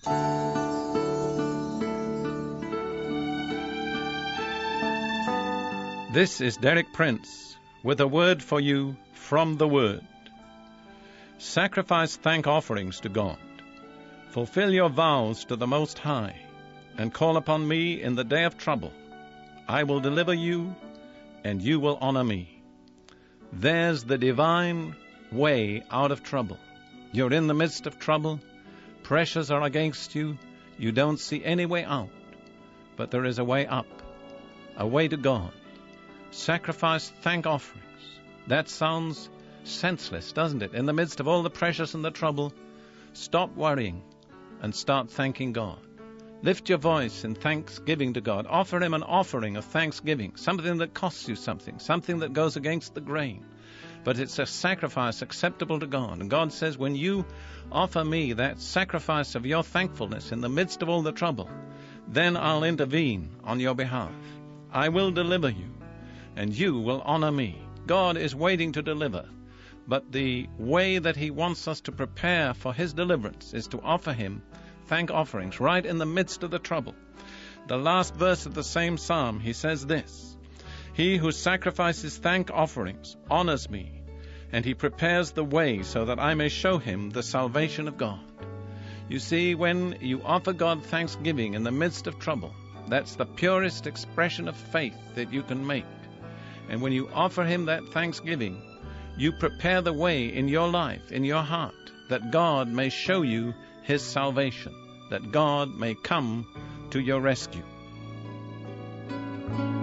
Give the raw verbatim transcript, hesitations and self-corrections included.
This is Derek Prince with a word for you from the Word. Sacrifice thank offerings to God. Fulfill your vows to the Most High, and call upon me in the day of trouble. I will deliver you, and you will honor me. There's the divine way out of trouble. You're in the midst of trouble. Pressures are against you. You don't see any way out. But there is a way up, a way to God. Sacrifice thank offerings. That sounds senseless, doesn't it? In the midst of all the pressures and the trouble, stop worrying and start thanking God. Lift your voice in thanksgiving to God. Offer Him an offering of thanksgiving, something that costs you something, something that goes against the grain. But it's a sacrifice acceptable to God. And God says, when you offer me that sacrifice of your thankfulness in the midst of all the trouble, then I'll intervene on your behalf. I will deliver you, and you will honor me. God is waiting to deliver, but the way that He wants us to prepare for His deliverance is to offer Him thank offerings right in the midst of the trouble. The last verse of the same psalm, he says this: He who sacrifices thank offerings honors me, and he prepares the way so that I may show him the salvation of God. You see, when you offer God thanksgiving in the midst of trouble, that's the purest expression of faith that you can make. And when you offer Him that thanksgiving, you prepare the way in your life, in your heart, that God may show you His salvation, that God may come to your rescue.